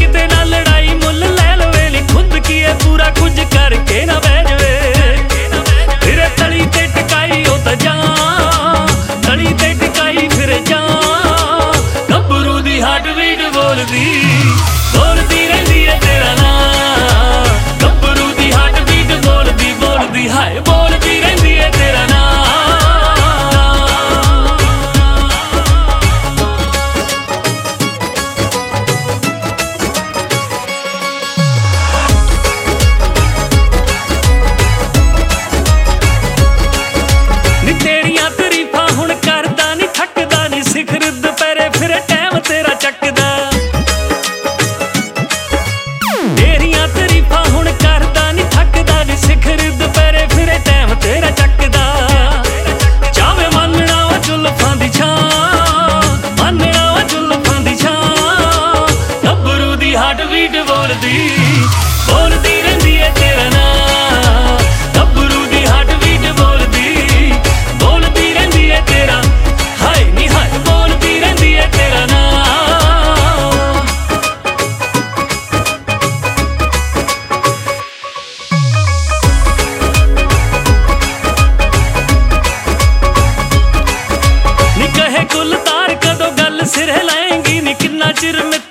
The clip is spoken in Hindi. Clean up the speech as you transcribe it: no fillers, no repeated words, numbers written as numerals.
किते ना लड़ाई मुल ले लवे नी खुद की है पूरा कुछ करके ना बह जावे फिर तली ते टिकाई ओ त जा तली ते टिकाई फिर जा गब्बरू दी हार्ट बीट बोलदी रहंदी है तेरा नाम गब्बरू दी हार्ट बीट बोलदी हाय बोलदी रहंदी है तेरा नाम नी तेरियां तरीफां हुण करदा नी थकदा नी सिखर दुपहरे फिर टाइम तेरा चकदा तेरियां तरीफां हुण करदा नी थकदा नी सिखर दुपहरे फिर टाइम तेरा चकदा चावे मनना वा जुल्फां दी छां मनना वा जुल्फां दी छां गब्बरू दी हार्ट बीट बोलदी रहंदी है तेरा नाम गब्बरू दी हार्ट बीट बोलदी रहंदी है तेरा हाय नी हाय बोलदी रहंदी है तेरा नाम नी कहे गुलतार कदों गल सिर लाएंगी नी किन्ना चिर